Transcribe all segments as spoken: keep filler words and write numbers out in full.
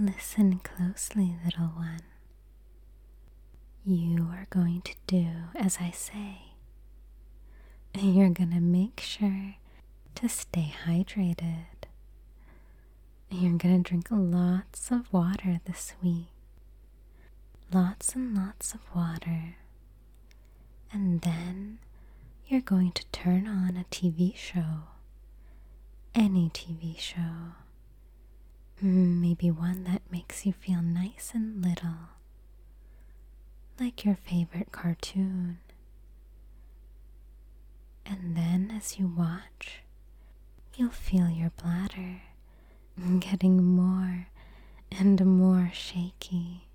Listen closely, little one. You are going to do as I say. You're going to make sure to stay hydrated. You're going to drink lots of water this week. Lots and lots of water. And then you're going to turn on a T V show. Any T V show. Maybe one that makes you feel nice and little. Like your favorite cartoon. And then as you watch, you'll feel your bladder getting more and more shaky.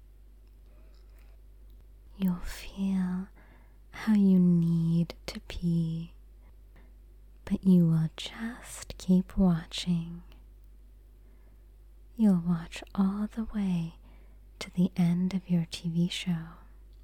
You'll feel how you need to pee, but you will just keep watching. You'll watch all the way to the end of your T V show.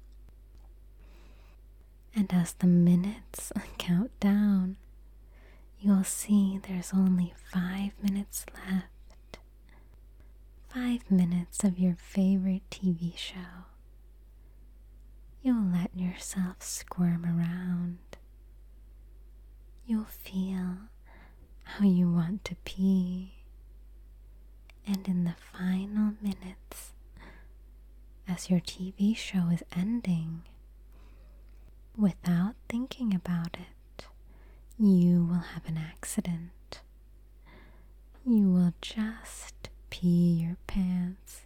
And as the minutes count down, you'll see there's only five minutes left. Five minutes of your favorite T V show. You'll let yourself squirm around. You'll feel how you want to pee. And in the final minutes, as your T V show is ending, without thinking about it, you will have an accident. You will just pee your pants.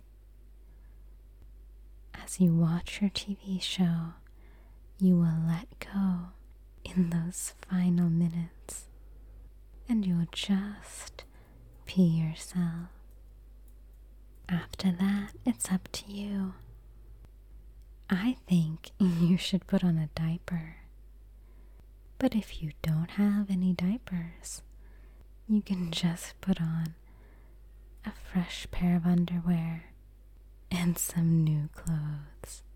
As you watch your T V show, you will let go in those final minutes, and you'll just pee yourself. After that, it's up to you. I think you should put on a diaper. But if you don't have any diapers, you can just put on a fresh pair of underwear and some new clothes.